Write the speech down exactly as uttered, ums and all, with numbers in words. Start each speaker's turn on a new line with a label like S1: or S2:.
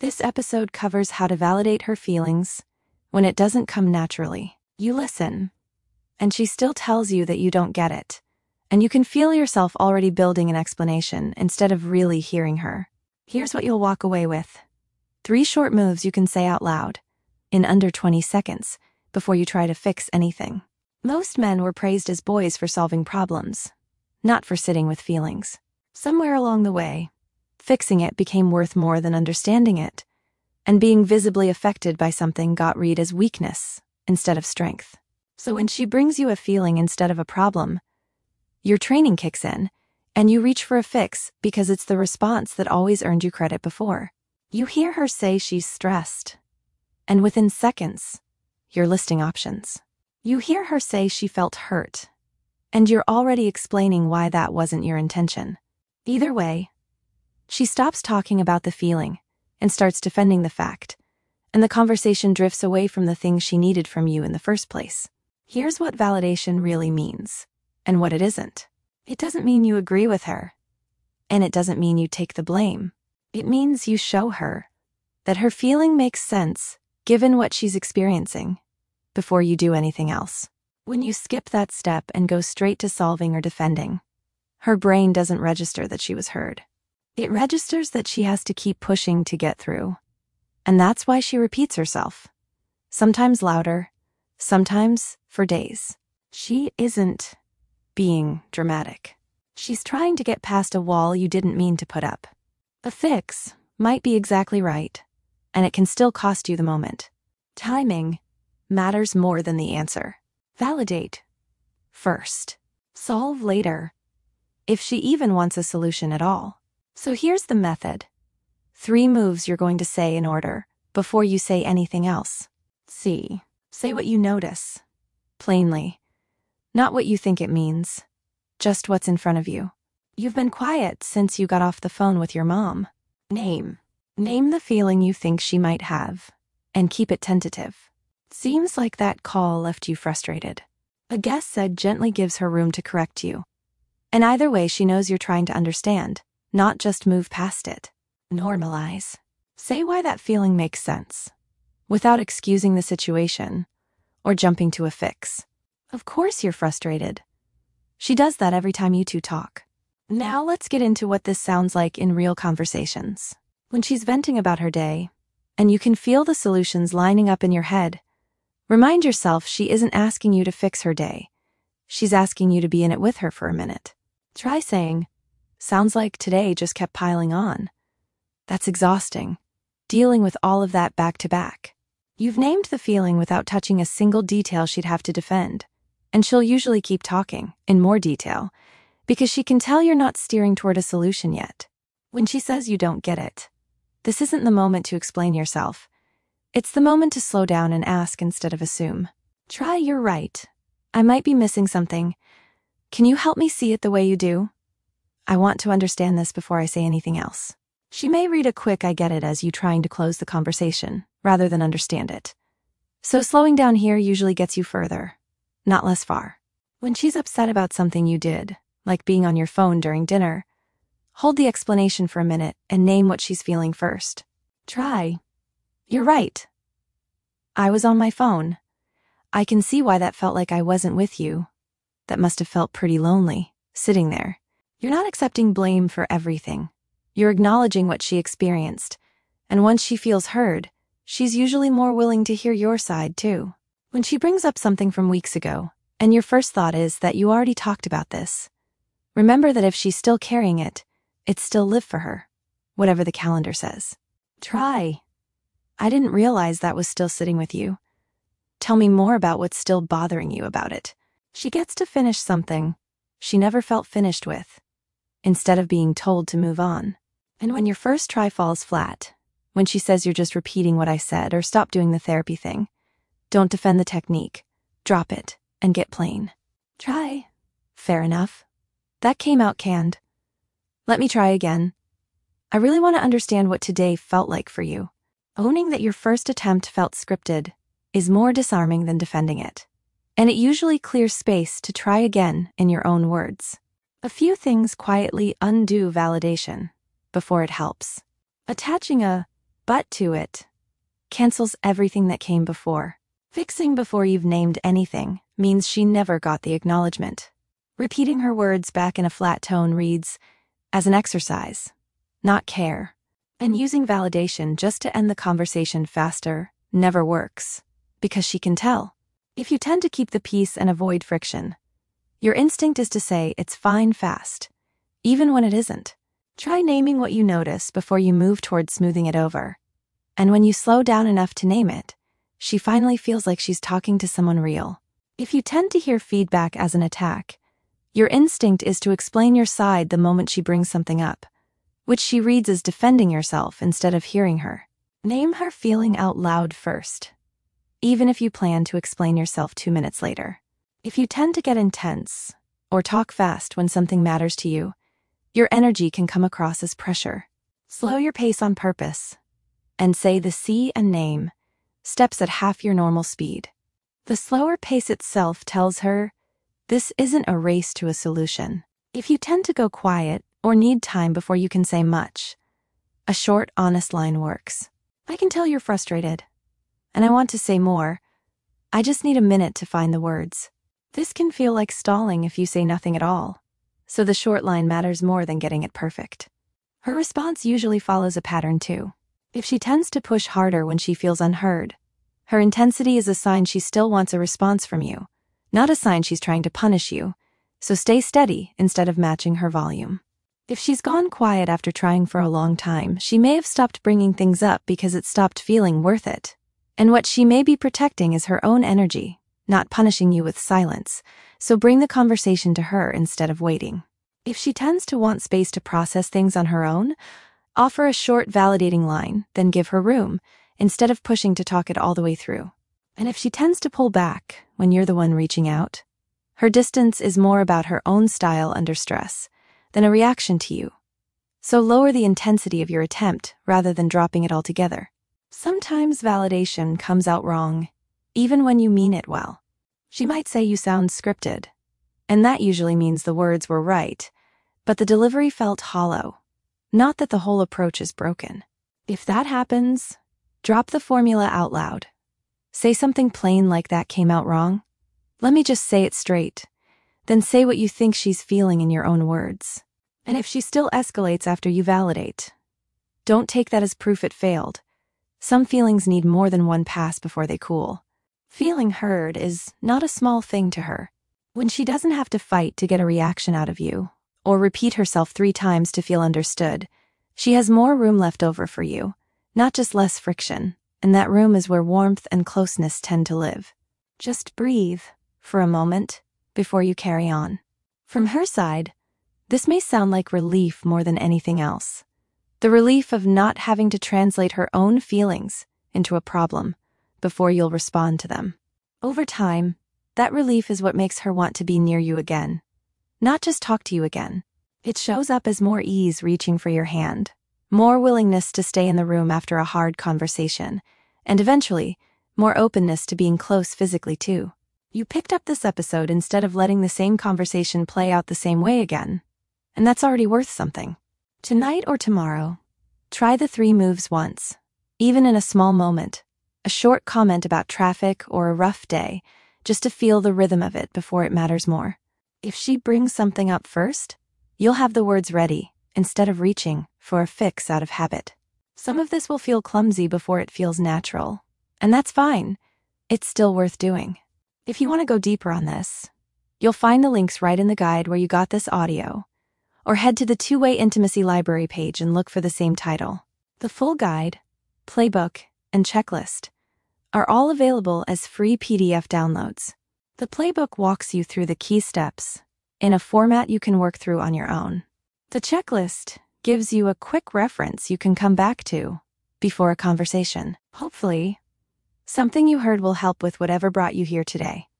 S1: This episode covers how to validate her feelings when it doesn't come naturally. You listen, and she still tells you that you don't get it, and you can feel yourself already building an explanation instead of really hearing her. Here's what you'll walk away with. Three short moves you can say out loud, in under twenty seconds, before you try to fix anything. Most men were praised as boys for solving problems, not for sitting with feelings. Somewhere along the way, fixing it became worth more than understanding it, and being visibly affected by something got read as weakness instead of strength. So when she brings you a feeling instead of a problem, your training kicks in, and you reach for a fix because it's the response that always earned you credit before. You hear her say she's stressed, and within seconds, you're listing options. You hear her say she felt hurt, and you're already explaining why that wasn't your intention. Either way, she stops talking about the feeling and starts defending the fact, and the conversation drifts away from the things she needed from you in the first place. Here's what validation really means, and what it isn't. It doesn't mean you agree with her, and it doesn't mean you take the blame. It means you show her that her feeling makes sense given what she's experiencing before you do anything else. When you skip that step and go straight to solving or defending, her brain doesn't register that she was heard. It registers that she has to keep pushing to get through. And that's why she repeats herself, sometimes louder, sometimes for days. She isn't being dramatic. She's trying to get past a wall you didn't mean to put up. A fix might be exactly right, and it can still cost you the moment. Timing matters more than the answer. Validate first. Solve later, if she even wants a solution at all. So here's the method. Three moves you're going to say in order before you say anything else. C. Say what you notice. Plainly. Not what you think it means. Just what's in front of you. You've been quiet since you got off the phone with your mom. Name. Name the feeling you think she might have, and keep it tentative. Seems like that call left you frustrated. A guest said gently gives her room to correct you. And either way, she knows you're trying to understand, not just move past it. Normalize. Say why that feeling makes sense, without excusing the situation or jumping to a fix. Of course you're frustrated. She does that every time you two talk. Now let's get into what this sounds like in real conversations. When she's venting about her day, and you can feel the solutions lining up in your head, remind yourself she isn't asking you to fix her day. She's asking you to be in it with her for a minute. Try saying, "Sounds like today just kept piling on. That's exhausting, dealing with all of that back to back." You've named the feeling without touching a single detail she'd have to defend, and she'll usually keep talking, in more detail, because she can tell you're not steering toward a solution yet. When she says you don't get it, this isn't the moment to explain yourself. It's the moment to slow down and ask instead of assume. Try, "You're right. I might be missing something. Can you help me see it the way you do? I want to understand this before I say anything else." She may read a quick "I get it" as you trying to close the conversation, rather than understand it. So slowing down here usually gets you further, not less far. When she's upset about something you did, like being on your phone during dinner, hold the explanation for a minute and name what she's feeling first. Try, "You're right. I was on my phone. I can see why that felt like I wasn't with you. That must have felt pretty lonely, sitting there." You're not accepting blame for everything. You're acknowledging what she experienced, and once she feels heard, she's usually more willing to hear your side too. When she brings up something from weeks ago, and your first thought is that you already talked about this, remember that if she's still carrying it, it's still live for her, whatever the calendar says. Try, "I didn't realize that was still sitting with you. Tell me more about what's still bothering you about it." She gets to finish something she never felt finished with, instead of being told to move on. And when your first try falls flat, when she says you're just repeating what I said or stop doing the therapy thing, don't defend the technique. Drop it and get plain. Try, "Fair enough. That came out canned. Let me try again. I really want to understand what today felt like for you." Owning that your first attempt felt scripted is more disarming than defending it, and it usually clears space to try again in your own words. A few things quietly undo validation before it helps. Attaching a but to it cancels everything that came before. Fixing before you've named anything means she never got the acknowledgement. Repeating her words back in a flat tone reads as an exercise, not care. And using validation just to end the conversation faster never works, because she can tell. If you tend to keep the peace and avoid friction, your instinct is to say it's fine fast, even when it isn't. Try naming what you notice before you move towards smoothing it over. And when you slow down enough to name it, she finally feels like she's talking to someone real. If you tend to hear feedback as an attack, your instinct is to explain your side the moment she brings something up, which she reads as defending yourself instead of hearing her. Name her feeling out loud first, even if you plan to explain yourself two minutes later. If you tend to get intense or talk fast when something matters to you, your energy can come across as pressure. Slow your pace on purpose and say the C and name steps at half your normal speed. The slower pace itself tells her this isn't a race to a solution. If you tend to go quiet or need time before you can say much, a short, honest line works. I can tell you're frustrated, and I want to say more. I just need a minute to find the words. This can feel like stalling if you say nothing at all, so the short line matters more than getting it perfect. Her response usually follows a pattern too. If she tends to push harder when she feels unheard, her intensity is a sign she still wants a response from you, not a sign she's trying to punish you, so stay steady instead of matching her volume. If she's gone quiet after trying for a long time, she may have stopped bringing things up because it stopped feeling worth it. And what she may be protecting is her own energy, not punishing you with silence, so bring the conversation to her instead of waiting. If she tends to want space to process things on her own, offer a short, validating line, then give her room, instead of pushing to talk it all the way through. And if she tends to pull back when you're the one reaching out, her distance is more about her own style under stress than a reaction to you. So lower the intensity of your attempt rather than dropping it altogether. Sometimes validation comes out wrong, even when you mean it well. She might say you sound scripted, and that usually means the words were right, but the delivery felt hollow. Not that the whole approach is broken. If that happens, drop the formula out loud. Say something plain like that came out wrong. Let me just say it straight. Then say what you think she's feeling in your own words. And if she still escalates after you validate, don't take that as proof it failed. Some feelings need more than one pass before they cool. Feeling heard is not a small thing to her. When she doesn't have to fight to get a reaction out of you, or repeat herself three times to feel understood, she has more room left over for you, not just less friction, and that room is where warmth and closeness tend to live. Just breathe for a moment before you carry on. From her side, this may sound like relief more than anything else. The relief of not having to translate her own feelings into a problem before you'll respond to them. Over time, that relief is what makes her want to be near you again, not just talk to you again. It shows up as more ease reaching for your hand, more willingness to stay in the room after a hard conversation, and eventually, more openness to being close physically too. You picked up this episode instead of letting the same conversation play out the same way again, and that's already worth something. Tonight or tomorrow, try the three moves once, even in a small moment, a short comment about traffic or a rough day, just to feel the rhythm of it before it matters more. If she brings something up first, you'll have the words ready, instead of reaching for a fix out of habit. Some of this will feel clumsy before it feels natural, and that's fine. It's still worth doing. If you want to go deeper on this, you'll find the links right in the guide where you got this audio, or head to the Two-Way Intimacy Library page and look for the same title. The full guide, playbook, and checklist are all available as free P D F downloads. The playbook walks you through the key steps in a format you can work through on your own. The checklist gives you a quick reference you can come back to before a conversation. Hopefully, something you heard will help with whatever brought you here today.